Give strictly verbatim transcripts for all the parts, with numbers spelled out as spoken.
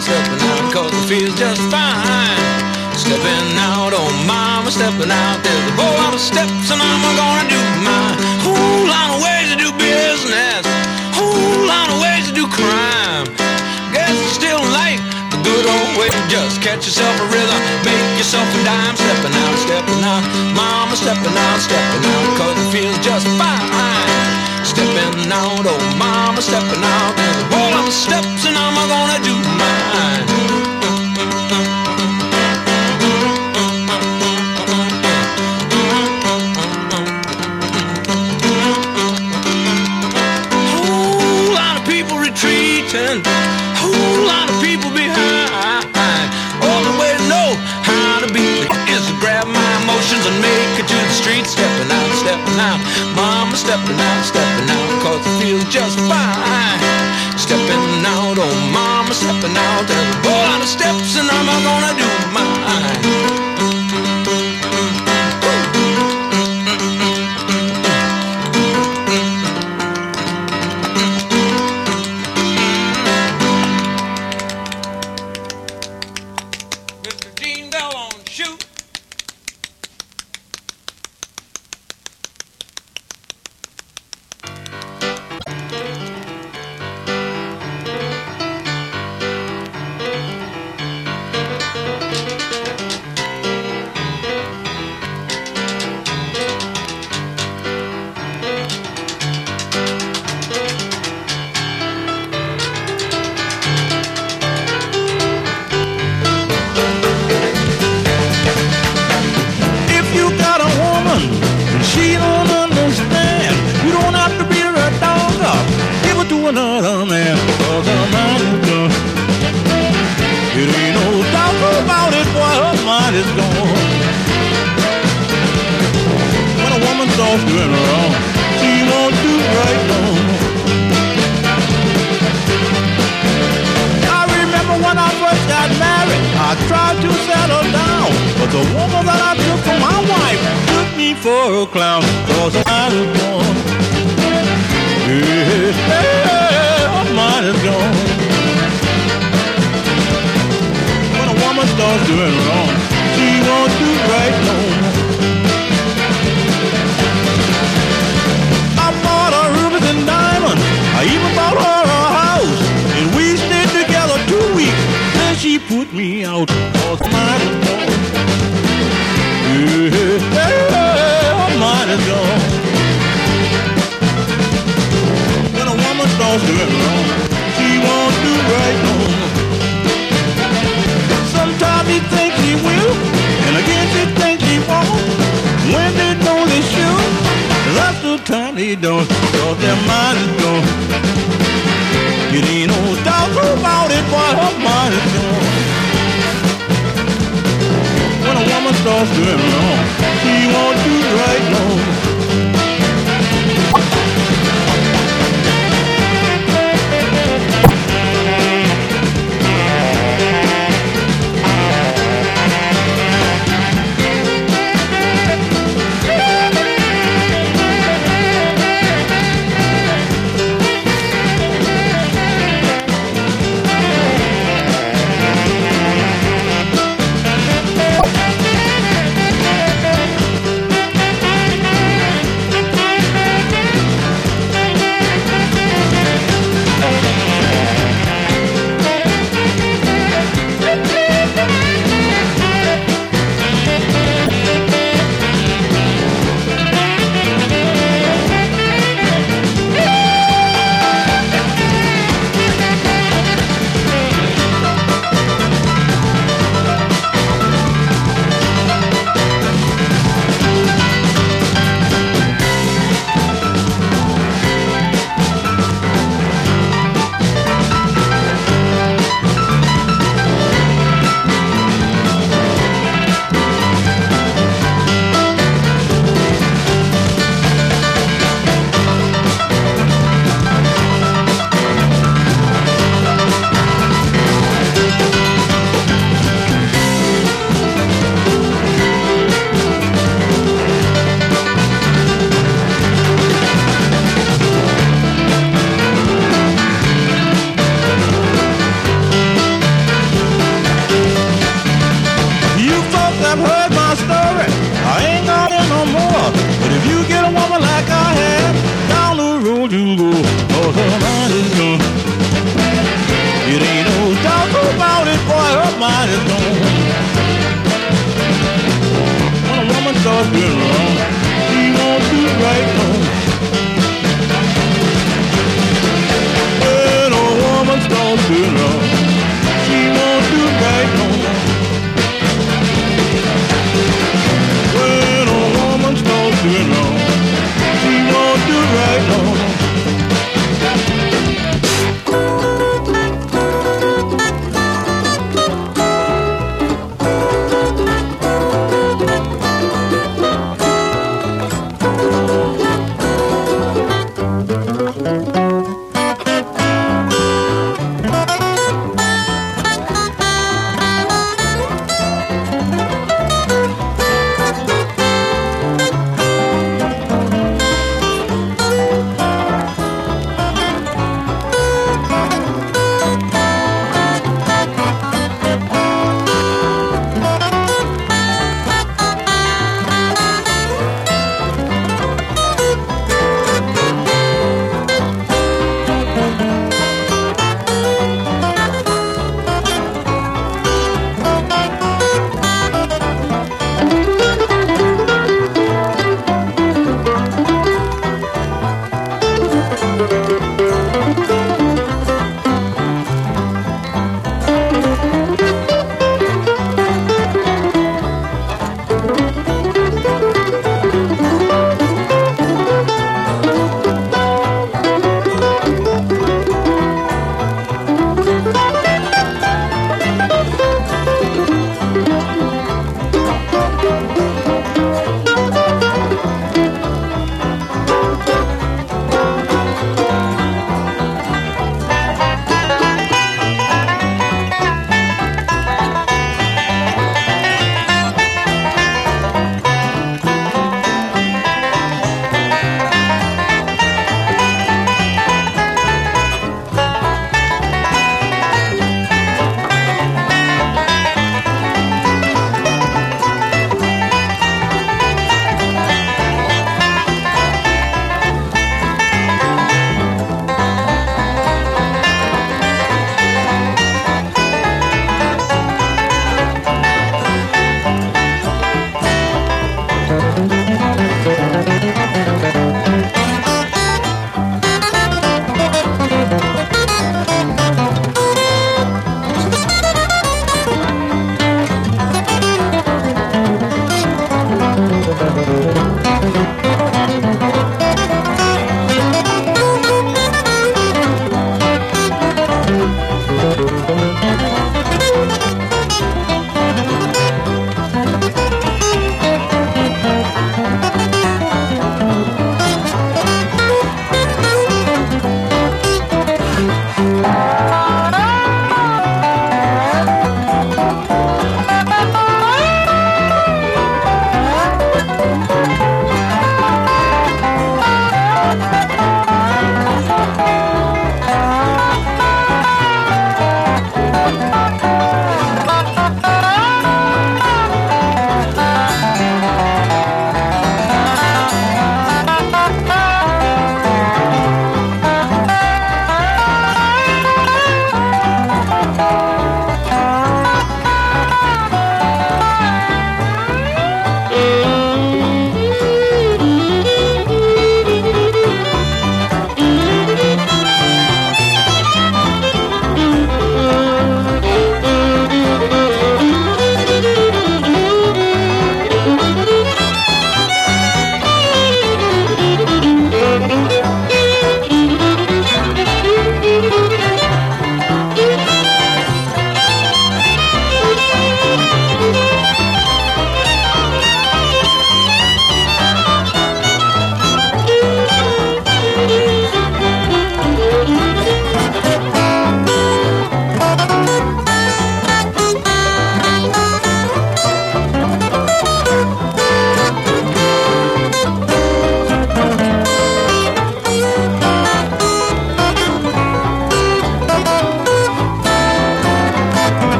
out, stepping out, cause it feels just fine. Stepping out, oh mama, stepping out. There's a whole lot of steps and I'm gonna do mine. Whole lot of ways to do business, whole lot of ways to do crime. Guess it's still like the good old way. Just catch yourself a rhythm, make yourself a dime. Stepping out, stepping out, mama, stepping out, stepping out, cause it feels just fine. Stepping out, oh mama, stepping out. There's a whole lot of steps and I'm gonna do mine. Whole lot of people retreating, whole lot of people behind. Only way to know how to be is to grab my emotions and make it to the street. Stepping out, stepping out, mama, stepping out, stepping out, cause it feels just fine. Stepping out, oh mama, stepping out. There's a whole lot of steps and I'm gonna do mine. Another man, cause her mind is gone. It ain't no doubt about it, boy, her mind is gone. When a woman starts doing wrong, she won't do right no more. I remember when I first got married, I tried to settle down, but the woman that I took for my wife took me for a clown, cause her mind is gone. Yeah, her mind is gone. When a woman starts doing wrong, she won't do right no more. I bought her rubies and diamonds, I even bought her a house, and we stayed together two weeks, then she put me out, cause her mind is gone. Yeah, her mind is gone. Starts doing wrong, she won't do right no more. Sometimes he thinks he will, and again she thinks he won't. When they know they should, that's the time they don't, cause their mind is gone. It ain't no doubt about it, boy, her mind is gone. When a woman starts doing wrong, she won't do right no more.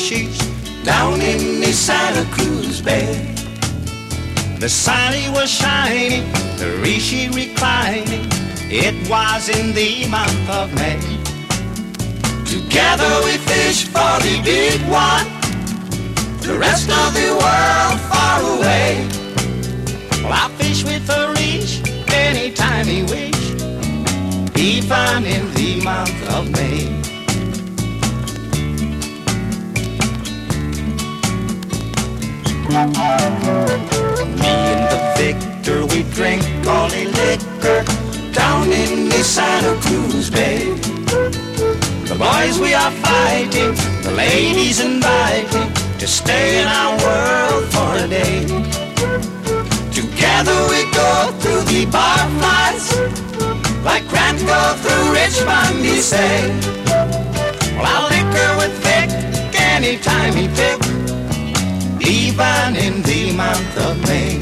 fishies down in the Santa Cruz Bay. The sun was shining, the reishi reclining. It was in the month of May. Together we fished for the big one, the rest of the world far away. Well, I fish with a reach anytime he wish, even in the month of May. Me and the Victor, we drink all the liquor down in the Santa Cruz Bay. The boys, we are fighting, the ladies inviting to stay in our world for a day. Together we go through the barflies, like Grant go through Richmond, he say. Well, I'll liquor with Vic anytime he pick, even in the month of May.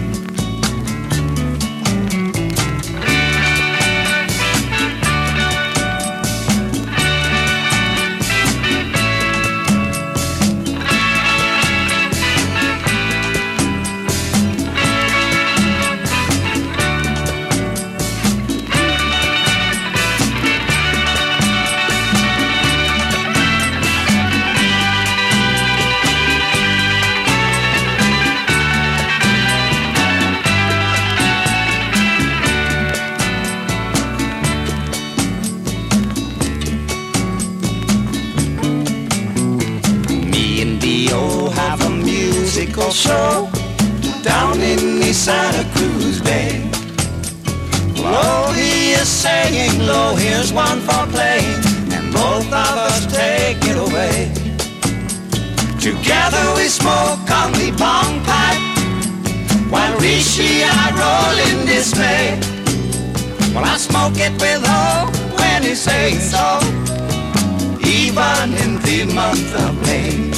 Show down in the Santa Cruz Bay. Low he is saying, low, here's one for playing, and both of us take it away. Together we smoke on the bong pipe, while Rishi I roll in dismay. Well, I smoke it with hope when he says so, even in the month of May.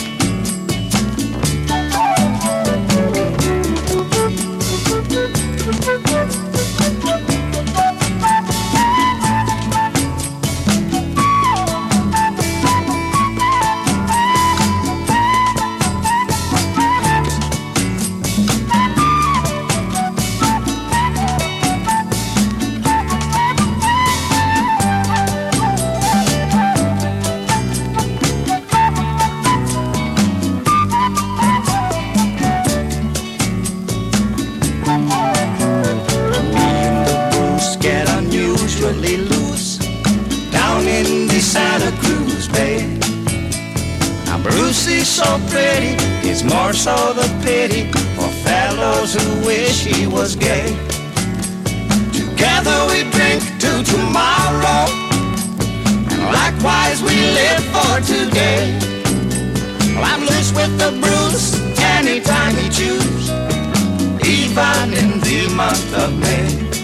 So pretty, it's more so the pity for fellows who wish he was gay. Together we drink to tomorrow, and likewise we live for today. Well, I'm loose with the Bruce anytime he choose, even in the month of May.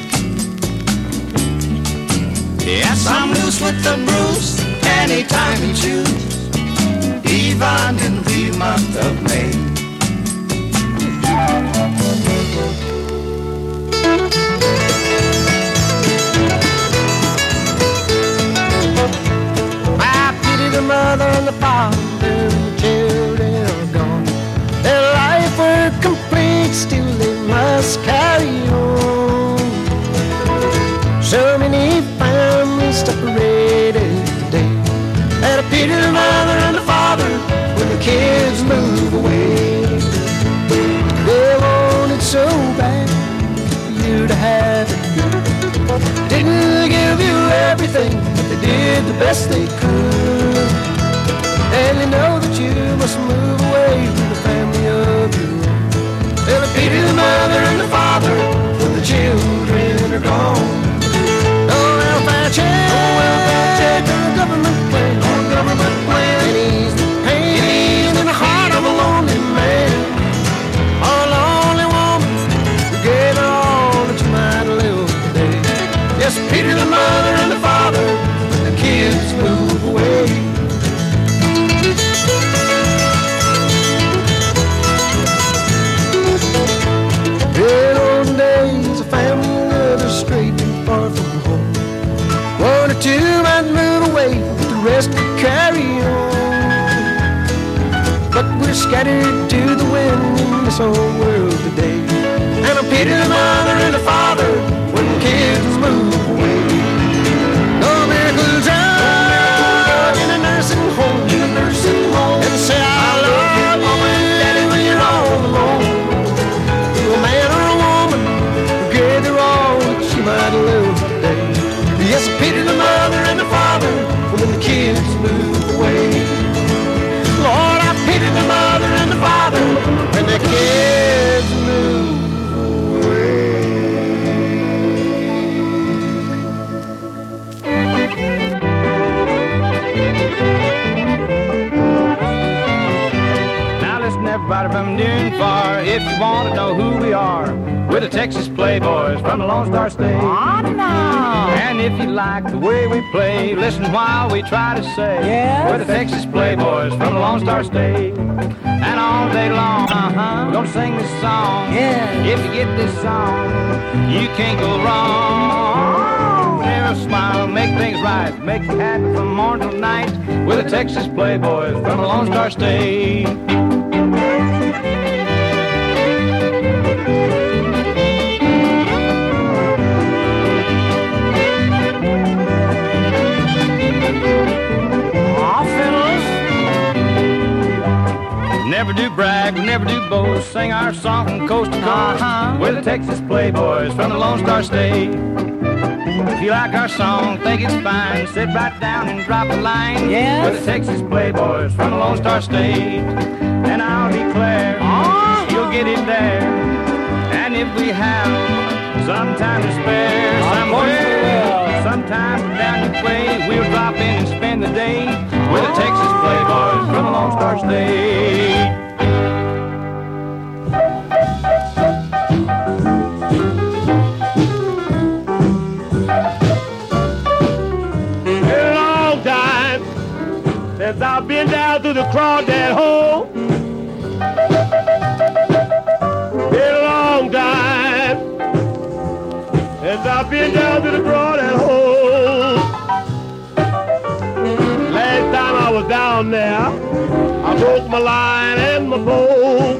Yes, I'm loose with the Bruce anytime he choose, even in the month of May. I pity the mother and the father, and the children are gone. Their life were complete, still they must carry on. So many families separated today, and I pity the mother and the father when the kids move away. They wanted so bad for you to have it good. Didn't give you everything, but they did the best they could. And they know that you must move away from the family of your own. They'll pity the mother and the father when the children are gone. No welfare check, no welfare check, no government plan, no government plan. And he's the pain in the heart of a lonely man, or a lonely woman who gave her all that you might live today. Yes, pity the mother and the father when the kids move away. In old days, a family lived straight and far from home. One or two might move away, but the rest could carry on. scattered to the wind in this old world today. And I pity the mother and the father when kids move away. No miracle drug in a nursing home, in a nursing home, and say I love you, daddy, when you're all alone. A man or a woman who gave their all that she might live today. Yes, I pity the mother and the father when the kids move away. Lord, I pity the mother and the father when the kids move away. Now listen, everybody from near and far, if you want to know who we are, we're the Texas Playboys from the Lone Star State. On now. And if you like the way we play, listen while we try to say, yes, we're the Texas Playboys from the Lone Star State. And all day long, uh-huh, we're gonna sing this song. Yeah. If you get this song, you can't go wrong. Never smile, make things right, make you happy from morning till night. We're the Texas Playboys from the Lone Star State. Never do brag, we never do boast, sing our song from coast to coast. Uh-huh. We're the Texas Playboys from the Lone Star State. If you like our song, think it's fine, sit right down and drop a line. Yes. We're the Texas Playboys from the Lone Star State. And I'll declare, uh-huh, you'll get it there. And if we have some time to spare, somewhere, sometime down your way, we'll drop in and spend the day. We're the Texas Playboys from the Lone Star State. Been a long time since I've been down to the crawdad hole. Been a long time since I've been down to the crawdad hole. Last time I was down there, I broke my line and my pole.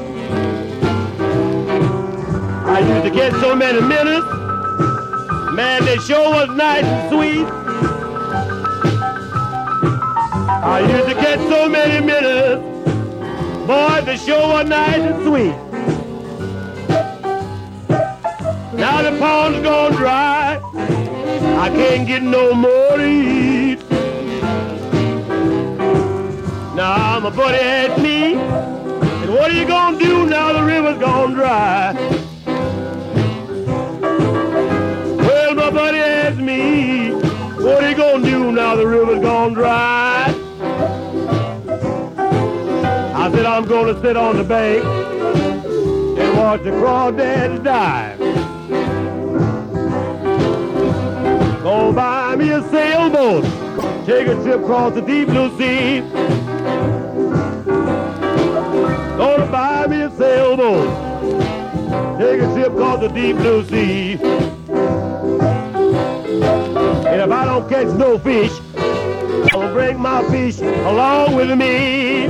I used to get so many minutes, man, they sure was nice and sweet. I used to get so many minutes, boy, the show was nice and sweet. Now the pond's gone dry, I can't get no more to eat. Now my buddy asked me, and what are you gonna do now the river's gone dry? Well, my buddy asked me, what are you gonna do now the river's gone dry? I said, I'm gonna sit on the bank and watch the crawdads dive. Go buy me a sailboat, take a trip across the deep blue sea. Gonna buy me a sailboat, take a trip across the deep blue sea. And if I don't catch no fish, I'll bring my fish along with me.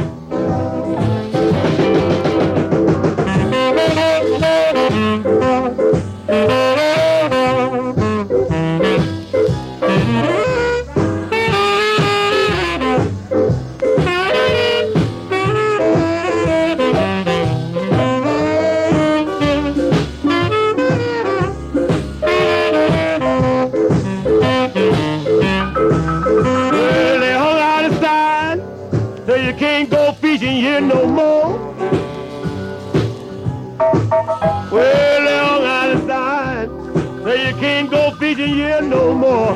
Here no more. Well, they all got a sign, say you can't go fishing here no more.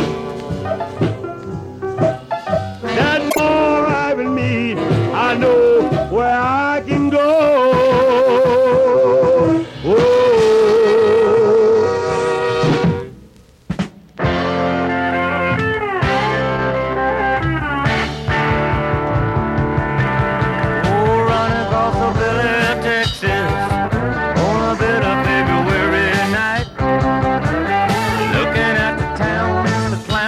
That's all right with me, I know where I can go. Oh. Looking at the town, the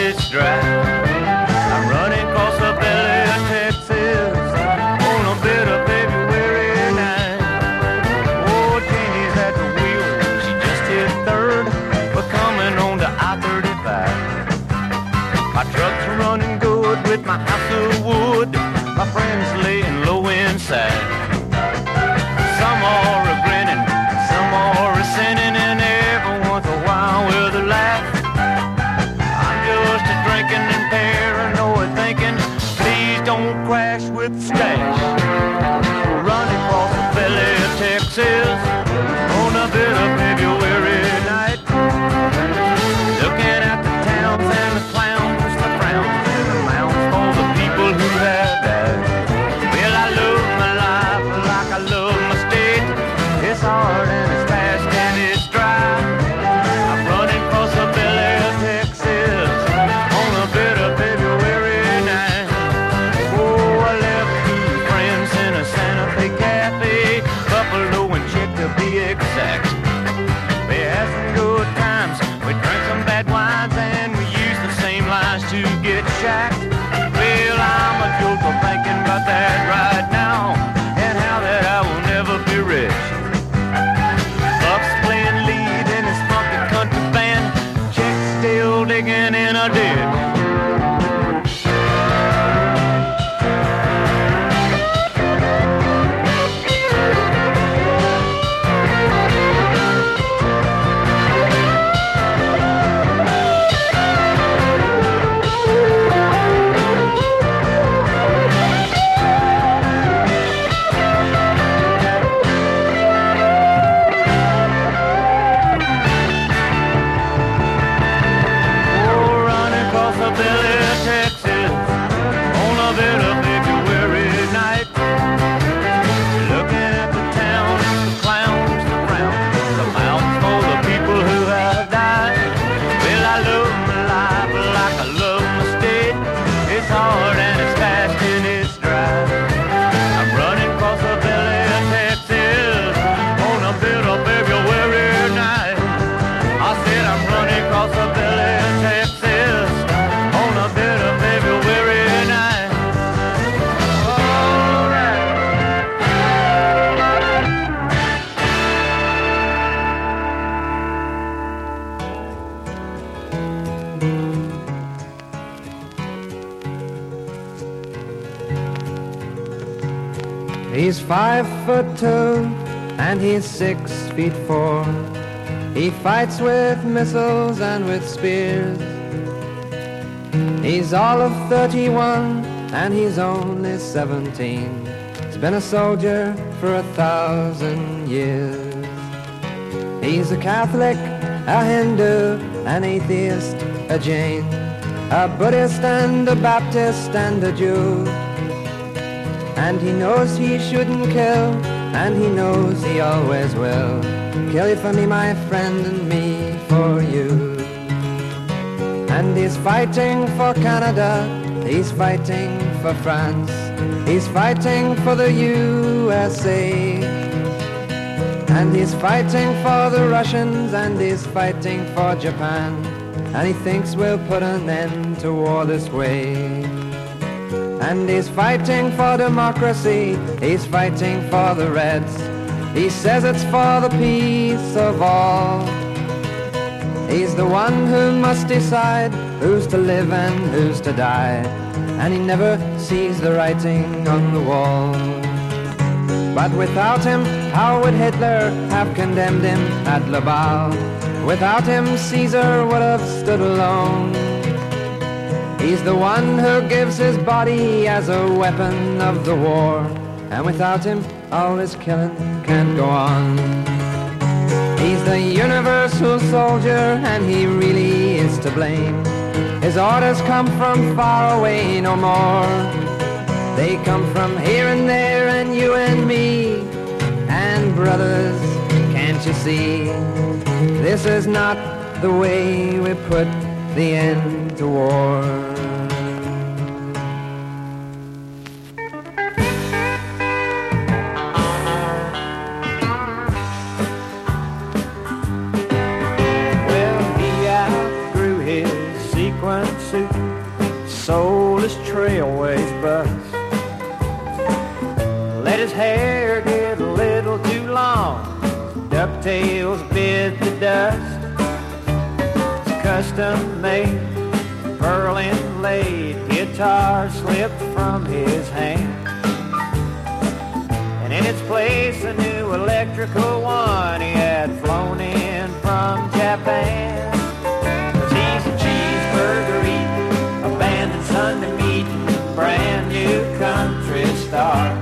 it's dry. I'm running across the belly of Texas on a bit of February night. Oh, Jeannie's at the wheel, she just hit third, we're coming on to I thirty-five. My truck's running good with my house of wood, my friends laying low inside. Some are a grinning, some are a sinning, and every once in a while with a laugh. I'm just a drinking and paranoid thinking, please don't crash with the stash. Running across the belly of Texas on a bit of February night. Looking at the towns and the clowns, the frowns and the mounds for the people who have died. Well, I love my life like I love my state. It's hard and it's fast and it's dry. I'm running across the belly of Texas on a bit of February night. Oh, I left two friends in a Santa Fe cafe, Buffalo and Chick to be exact. We had some good times, we drank some bad wines, and we used the same lines to get shacked. Well, I'm a joke for thinking about that right now, and how that I will never be rich. Buck's playing lead in his funky country band, Chick's still digging in a ditch. He's five foot two and he's six feet four. He fights with missiles and with spears. He's all of thirty-one and he's only seventeen. He's been a soldier for a thousand years. He's a Catholic, a Hindu, an atheist, a Jain, a Buddhist and a Baptist and a Jew. And he knows he shouldn't kill, and he knows he always will. Kill you for me, my friend, and me for you. And he's fighting for Canada, he's fighting for France, he's fighting for the U S A. And he's fighting for the Russians, and he's fighting for Japan. And he thinks we'll put an end to war this way. And he's fighting for democracy, he's fighting for the Reds. He says it's for the peace of all. He's the one who must decide who's to live and who's to die. And he never sees the writing on the wall. But without him, how would Hitler have condemned him at Laval? Without him, Caesar would have stood alone. He's the one who gives his body as a weapon of the war. And without him, all this killing can't go on. He's the universal soldier, and he really is to blame. His orders come from far away no more. They come from here and there and you and me. And brothers, can't you see? This is not the way we put the end to war. Well, he outgrew his sequin suit. soulless trailways bus. Let his hair get a little too long, ducktails bit the dust. It's custom made, pearl inlaid guitar slipped from his hand, and in its place a new electrical one he had flown in from Japan. 'Cause he's a cheeseburger eating, abandoned Sunday meeting, brand new country star.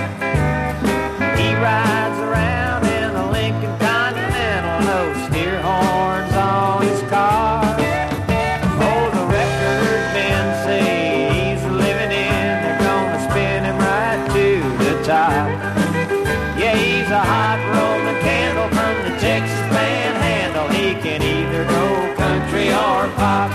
He rides around in a Lincoln Continental, no steer horns on his car. Oh, the record men say he's living in, they're gonna spin him right to the top. Yeah, he's a hot Roman candle from the Texas Panhandle. He can either go country or pop.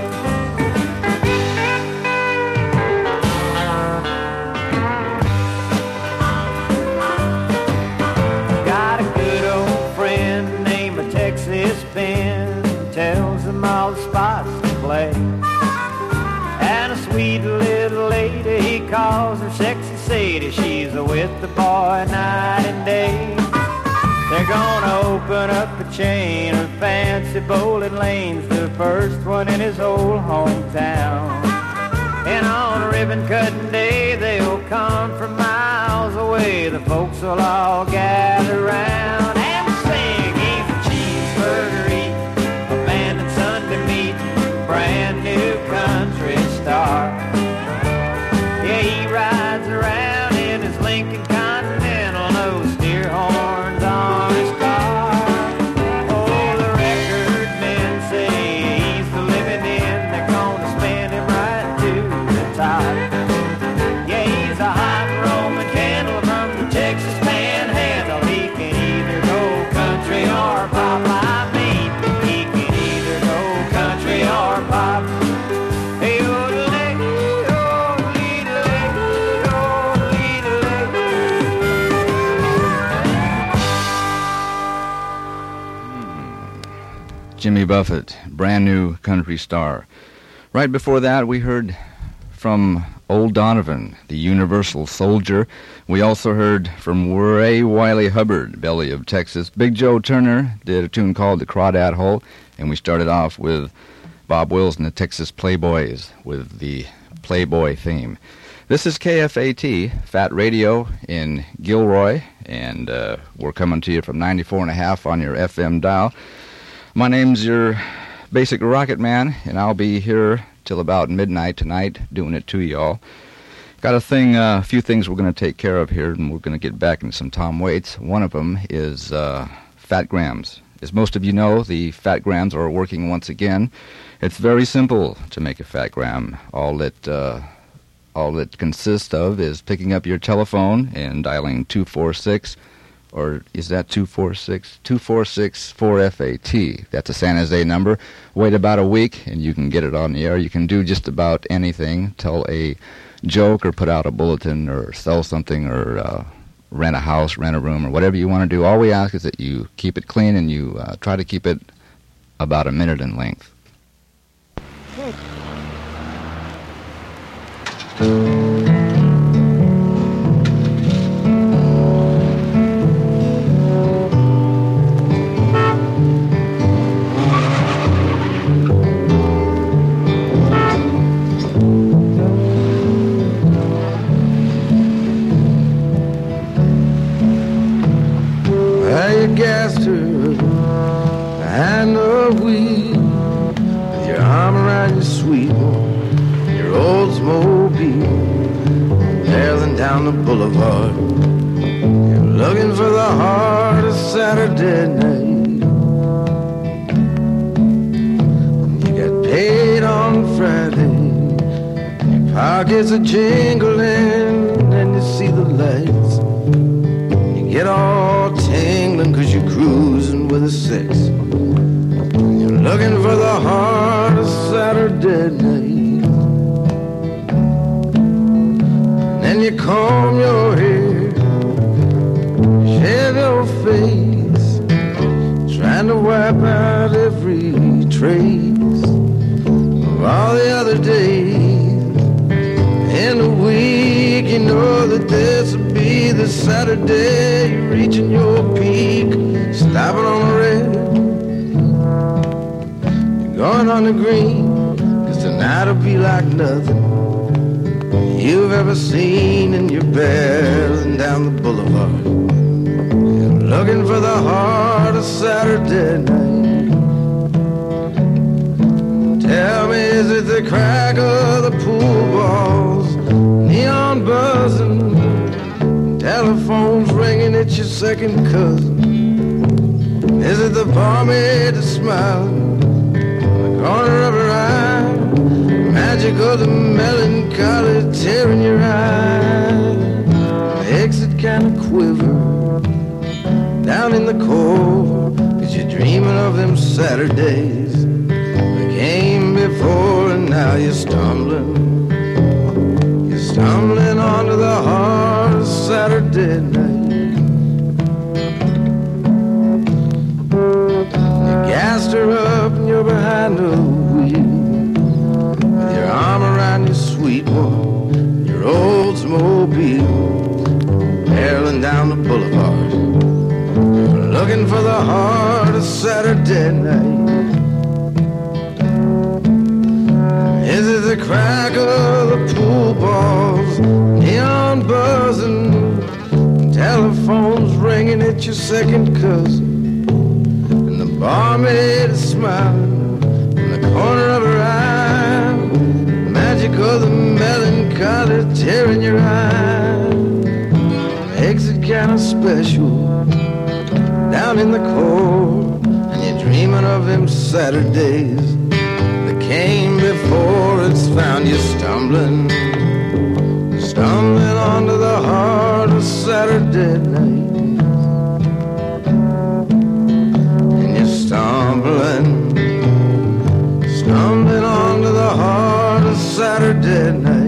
Got a good old friend named a Texas Ben, tells him all the spots to play. And a sweet little lady, he calls her Sexy Sadie. She's with the boy night and day. They're gonna open up a chain of fancy bowling lanes, the first one in his old hometown. And on ribbon cutting day, they'll come from miles away. The folks will all gather round and sing. He's a cheeseburger eating, abandoned Sunday meeting, brand new country star. Yeah, he rides around in his Lincoln Continental, no steer horns on his car. Oh, the record men say he's the living in, they're gonna spin him right to the top. Yeah, he's a hot Roman candle from the Texas Panhandle. He can either go country or pop. I mean, he can either go country or pop. Hey, oh-de-lay, oh-de-lay, oh-de-lay. Jimmy Buffett, brand new country star. Right before that, we heard from Old Donovan, the Universal Soldier. We also heard from Ray Wiley Hubbard, Belly of Texas. Big Joe Turner did a tune called The Crawdad Hole, and we started off with Bob Wills and the Texas Playboys with the Playboy theme. This is K F A T, Fat Radio in Gilroy, and uh, we're coming to you from ninety-four and a half on your F M dial. My name's your Basic Rocket Man, and I'll be here till about midnight tonight doing it to y'all. Got a thing, uh, a few things we're going to take care of here, and we're going to get back into some Tom Waits. One of them is uh, Fat Grams. As most of you know, the Fat Grams are working once again. It's very simple to make a Fat Gram. All it, uh, all it consists of is picking up your telephone and dialing two four six, or is that two four six? two four six four F A T. That's a San Jose number. Wait about a week, and you can get it on the air. You can do just about anything. Tell a joke or put out a bulletin or sell something or uh, rent a house, rent a room, or whatever you want to do. All we ask is that you keep it clean and you uh, try to keep it about a minute in length. Gassed her behind the wheel with your arm around your sweet one, your Oldsmobile, barreling down the boulevard. You're looking for the heart of Saturday night. You got paid on Friday, your pockets are jingling, and you see the lights. Get all tingling cause you're cruising with a six. And you're looking for the heart of Saturday night. And then you comb your hair, shave your face, trying to wipe out every trace of all the other days Saturday, you're reaching your peak, stopping on the red. You're going on the green, 'cause tonight'll be like nothing you've ever seen, and you're barreling down the boulevard. You're looking for the heart of Saturday night. Tell me, is it the crack of the pool balls, neon buzzing, telephones ringing, it's your second cousin? Is it the barmaid that's smiling in the corner of her eye, magic of the melancholy tearing your eye? Makes it kind of quiver down in the core, 'cause you're dreaming of them Saturdays that came before, and now you're stumbling. You're stumbling onto the heart of Saturday night. You gassed her up and you're behind the wheel, with your arm around your sweet one, your Oldsmobile, barreling down the boulevard, looking for the heart of Saturday night. Is it the crack of the pool balls, neon buzzing, telephones ringing, it's your second cousin, and the barmaid is smiling in the corner of her eye, magic of the melancholy tearing your eye? Makes it kind of special down in the core, and you're dreaming of them Saturdays that came before. It's found you stumbling, stumbling onto the heart of Saturday night. And you're stumbling, stumbling onto the heart of Saturday night.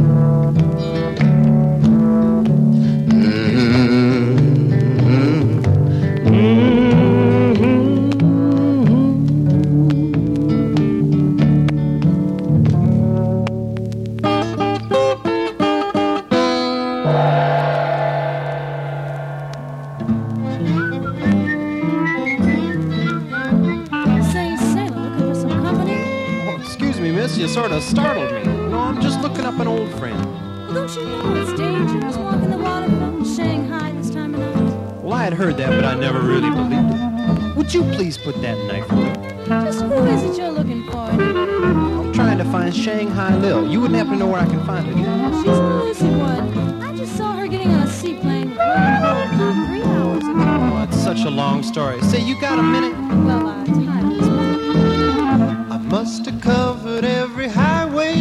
You sort of startled me. No, I'm just looking up an old friend. Well, don't you know it's dangerous walking the waterfront in Shanghai this time of night? Well, I had heard that, but I never really believed it. Would you please put that knife away? Just who is it you're looking for? I'm trying to find Shanghai Lil. You wouldn't happen to know where I can find her, do you? She's nice and what? I just saw her getting on a seaplane with William Holt not three hours ago. Oh, it's such a long story. Say, you got a minute? Well, I tied this one. I must have covered every highway.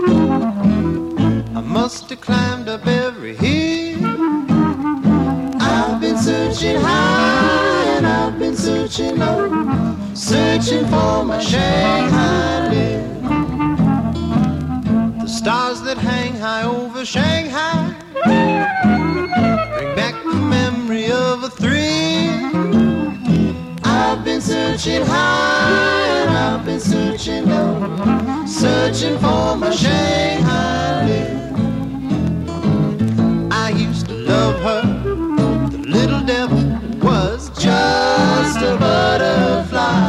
I must have climbed up every hill. I've been searching high and I've been searching low, searching for my Shanghai Lil. The stars that hang high over Shanghai bring back the memory of a thrill. I've been searching high and I've been searching low, searching for my Shanghai Lil. I used to love her, the little devil was just a butterfly.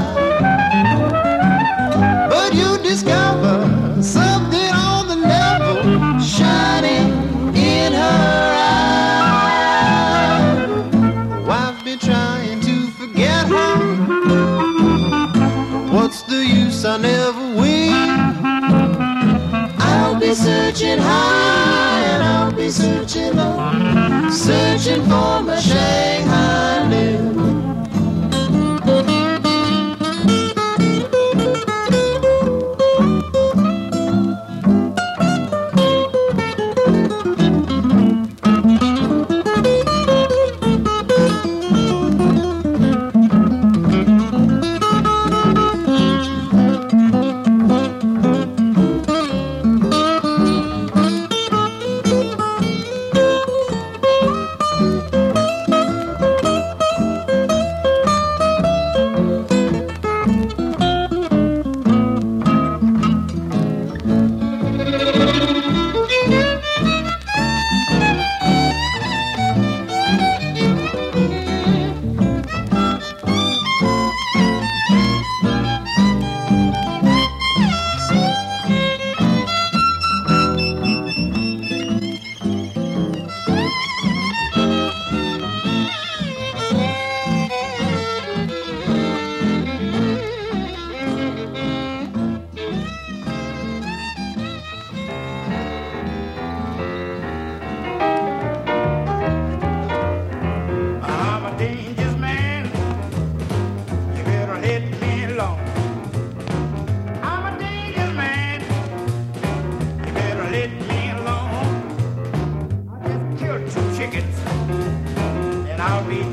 But you discover something on the level, shining in her eye. Oh, I've been trying to forget her, what's the use? I never will. I'll be searching high and I'll be searching low, searching for my Shanghai Lil.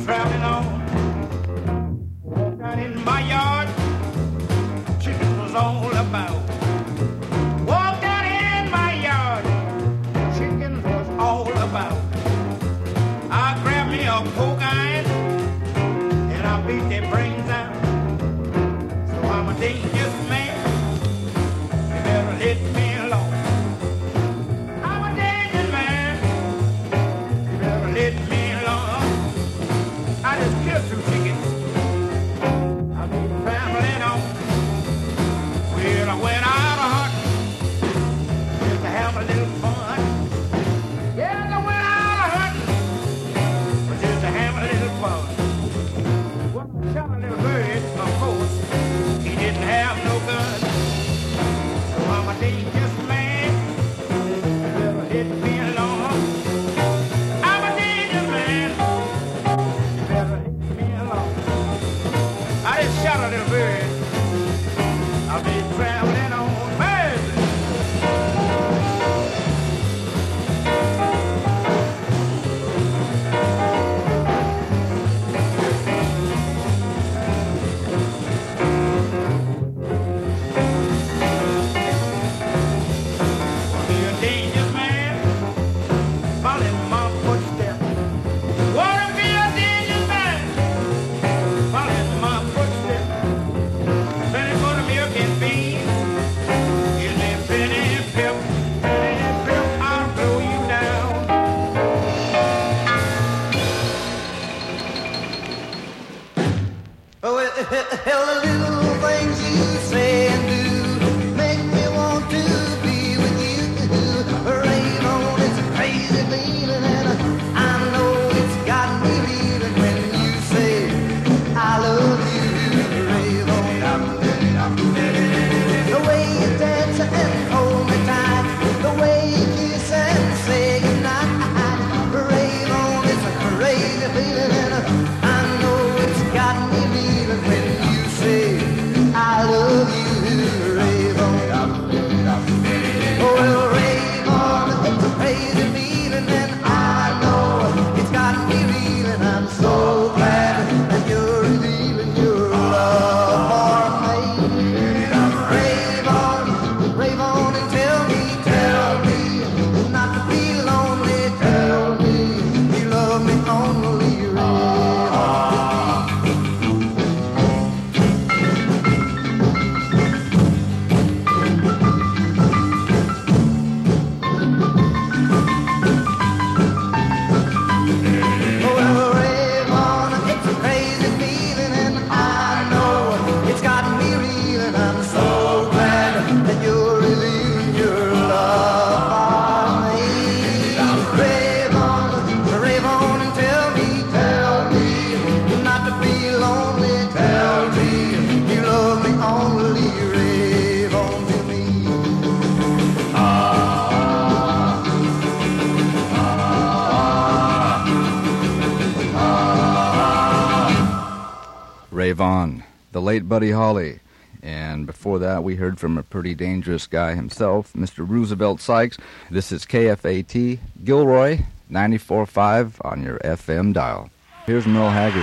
traveling on. Walked out in my yard, chicken was all about. Walked out in my yard, chicken was all about. I grabbed me a poke iron and I beat their brains out. So I'm a dangerous man. You better let me alone. I'm a dangerous man. You better let me alone. I just killed two chickens. I've been traveling on. Well, I went out a hunting just to have a little fun. Yeah, I went out a hunting just to have a little fun. Well, I shot a little bird, of course. He didn't have no gun. So I'm a dangerous man. You better let me alone. I'm a dangerous man. You better let me alone. I just shot a little bird. I've been traveling on birds. Be a dangerous man, follow my footsteps. Wanna be a dangerous man, follow my footsteps. Penny for the milk and beans, give me penny and pip, penny and pip, I'll blow you down. Oh, well, hell, the little things you say and do make me want to be with you. Rain on, it's a crazy feeling, and I know it's got me reeling when you say I love you. Rave on, the way you dance and hold me tight, the way you kiss and say goodnight. Rave on, it's a crazy feeling, and I know it's got me reeling when you say I love you. Rave on. Oh, well, rave on, it's a crazy feeling, and I know it's got me reeling. I'm so glad that you're revealing your love for me. Rave on, rave on and tell me, tell me not to be lonely. Tell me you love me only. Rave on. Oh, well, rave on, it's a crazy feeling, and I know it's got me reeling. I'm so glad that you're revealing your love for me. Rave on, rave on and tell me, tell me not to be lonely. Tell me you love me only. Rave on to me. Rave On, the late Buddy Holly. And before that, we heard from a pretty dangerous guy himself, Mister Roosevelt Sykes. This is K F A T, Gilroy, ninety-four point five on your F M dial. Here's Merle Haggard.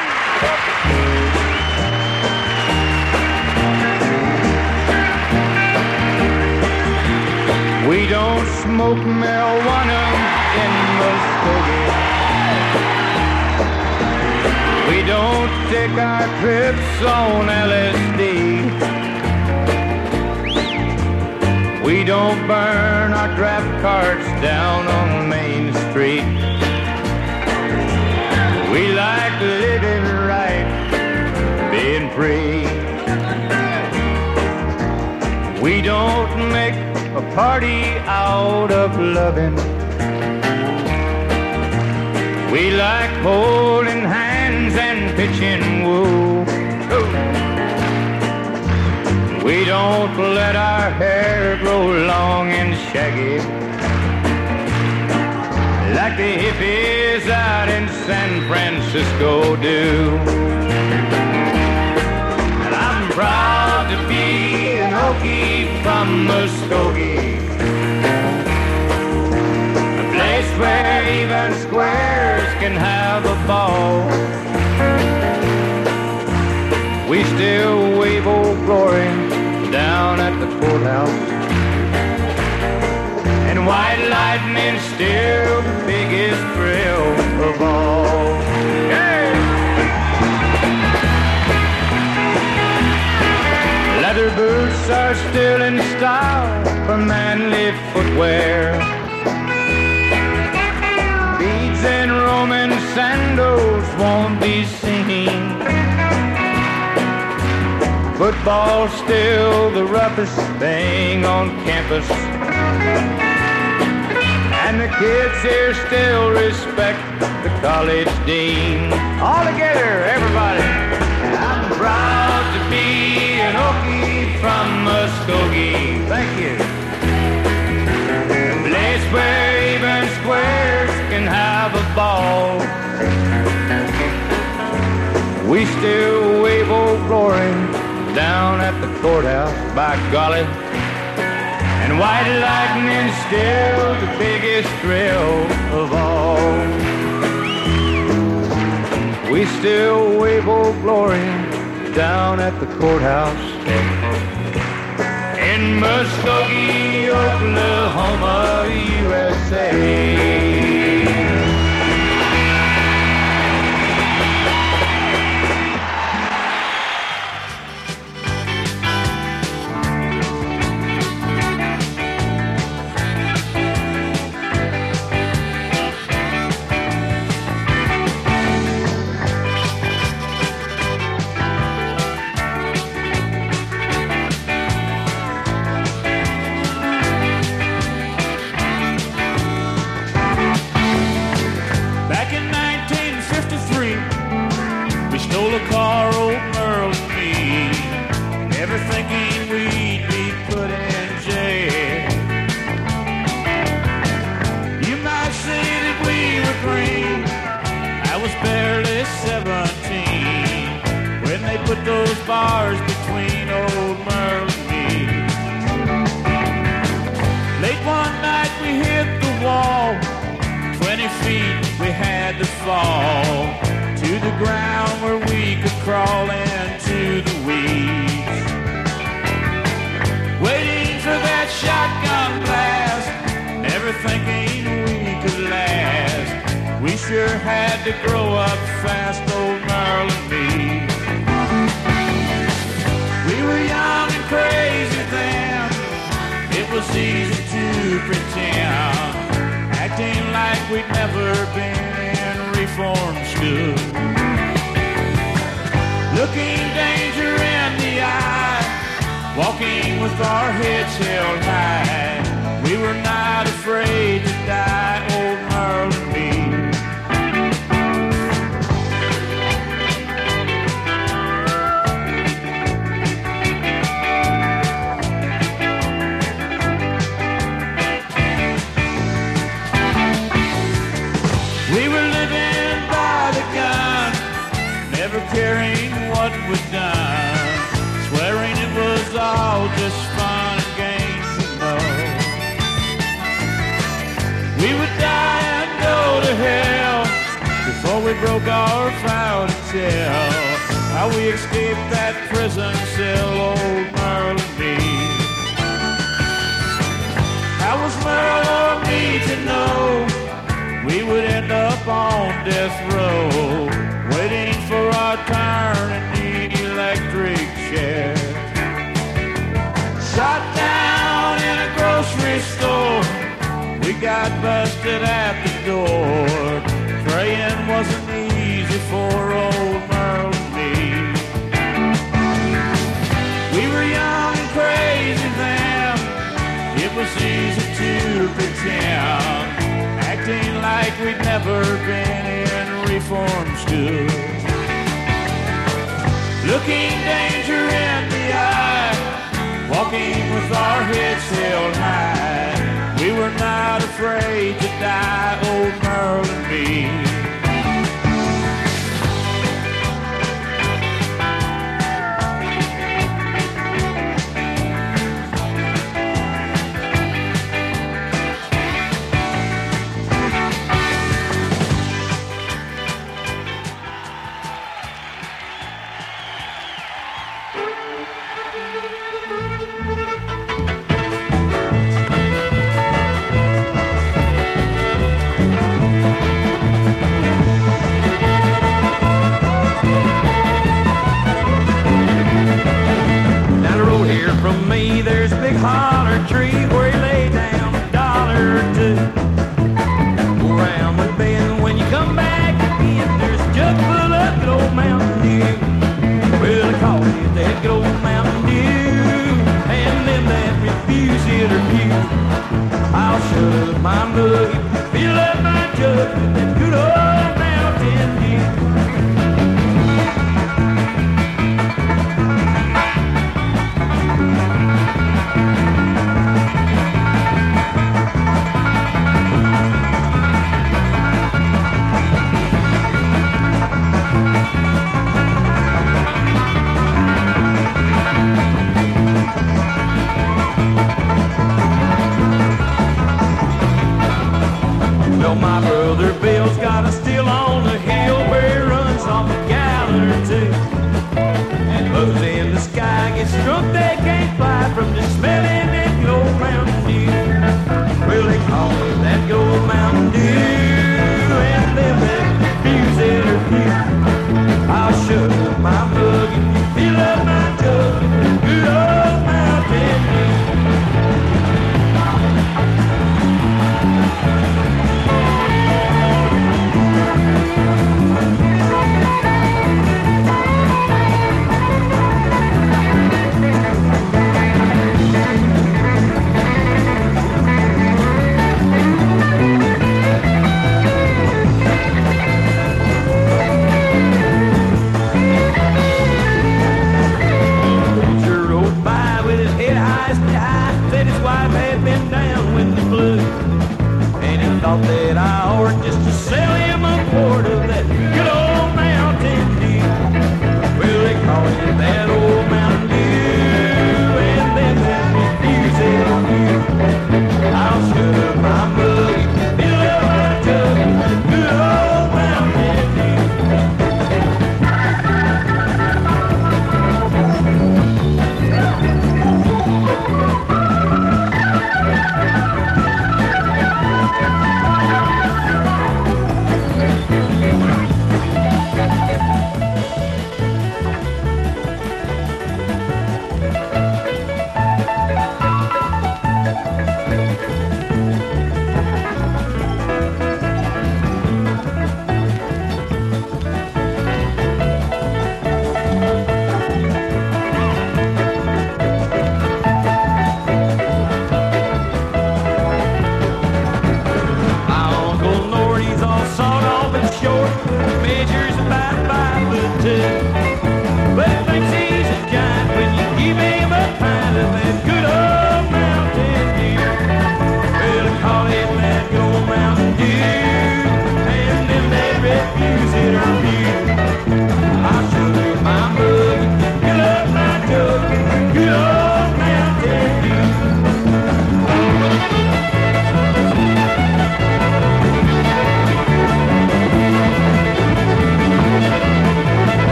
We don't smoke marijuana in Muskogee. We don't take our trips on L S D. We don't burn our draft cards down on Main Street. We like living right, being free. We don't make a party out of loving. We like holding hands and pitching woo. We don't let our hair grow long and shaggy like the hippies out in San Francisco do. And I'm proud to be an Okie from Muskogee, a place where even squares can have a ball. white lightning's still the biggest thrill of all. Hey! Leather boots are still in style for manly footwear. Beads and Roman sandals won't be seen. Football's still the roughest thing on campus, and the kids here still respect the college dean. All together, everybody. I'm proud to be an Okie from Muskogee. Thank you. A place where even squares can have a ball. We still wave Old Glory down at the courthouse, by golly. And white lightning's still the biggest thrill of all. We still wave Old Glory down at the courthouse in Muskogee, Oklahoma, U S A. Car, old Merle and me, never thinking we'd be put in jail. You might say that we were green. I was barely seventeen when they put those bars between old Merle and me. Late one night we hit the wall. Twenty feet we had to fall to the ground where we could crawl into the weeds. Waiting for that shotgun blast, never thinking we could last. We sure had to grow up fast, old Merle and me. We were young and crazy then, it was easy to pretend, acting like we'd never been in reform school. Looking danger in the eye, walking with our heads held high. We were not afraid to die, old Merle and me. We were living by the gun, never caring what we'd done, swearing it was all just fun and games, you know. We would die and go to hell before we broke our vow to tell how we escaped that prison cell, old Merle and me. How was Merle or me to know we would end up on death row, waiting for our turn in the electric chair? Shot down in a grocery store, we got busted at the door. Praying wasn't easy for old Merle and me. We were young and crazy then, it was easy to pretend, acting like we'd never been in reform school. Looking danger in the eye, walking with our heads held high. We were not afraid to die, old Merle and me. my mug, fill up my jug with that good old Mountain Dew. Well, my brother Bill's got a still on the hill where he runs off a gallon or two. And those in the sky get struck, they can't fly from just smelling that gold Mountain Dew. Well, they call it that gold Mountain Dew, and them that fuse it or few. I'll shut up my mug if you fill up my jug with good old Mountain Dew. Said his wife had been down with the flu, and he thought that I ought just to sell him a quart of